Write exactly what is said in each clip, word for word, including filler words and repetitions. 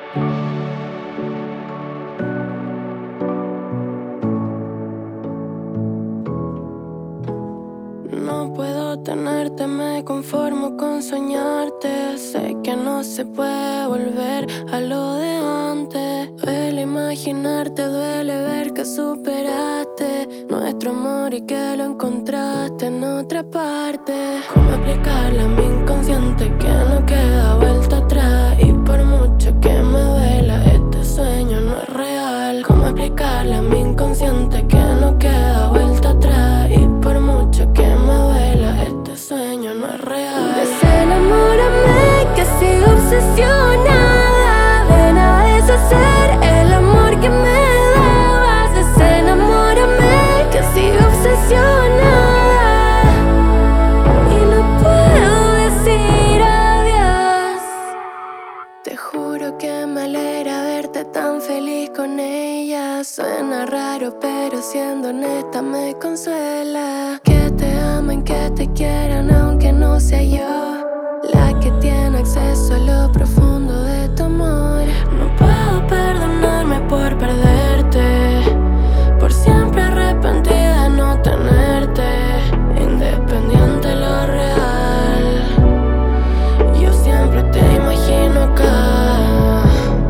No puedo tenerte, me conformo con soñarte. Sé que no se puede volver a lo de antes. Duele imaginarte, duele ver que superaste nuestro amor y que lo encontraste en otra parte. ¿Cómo explicarle a mi inconsciente que no queda vuelta atrás? Y por mucho que me duela, este sueño no es real. ¿Cómo explicarle a mi inconsciente que no queda vuelta atrás? Y por mucho que me duela, este sueño no es real. Desenamórame, que sigo obsesionada de nada deshacer el amor que me dabas. Desenamórame, que sigo obsesionada y no puedo decir adiós. Te juro que me alegra verte tan feliz con ella. Suena raro, pero siendo honesta me consuela. Que te amen, que te quieran, aunque no sea yo la que tiene acceso a lo profundo de tu amor. No puedo perdonarme por perderte, por siempre arrepentida de no tenerte. Independiente de lo real, yo siempre te imagino acá.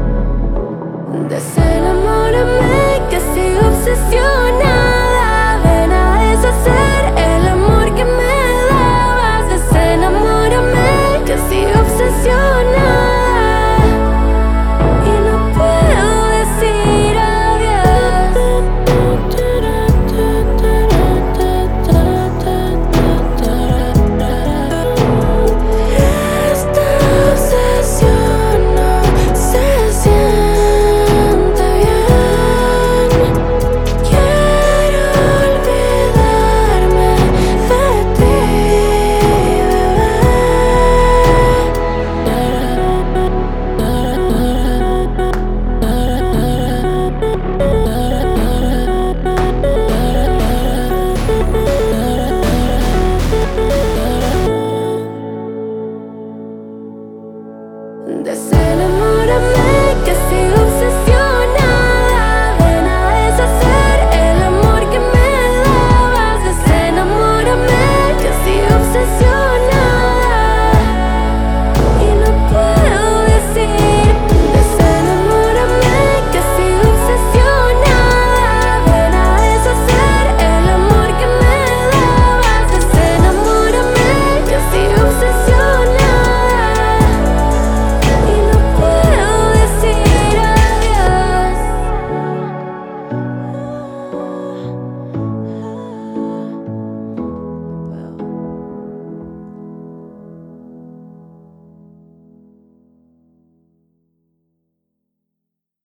Desenamórame, que sigo obsesionada de nada deshacer el amor que me dabas. Desenamórame, que sigo obsesionada y no puedo decir adiós. Esta obsesión no se siente bien. Quiero olvidarme de ti, bebé. Desenamórame.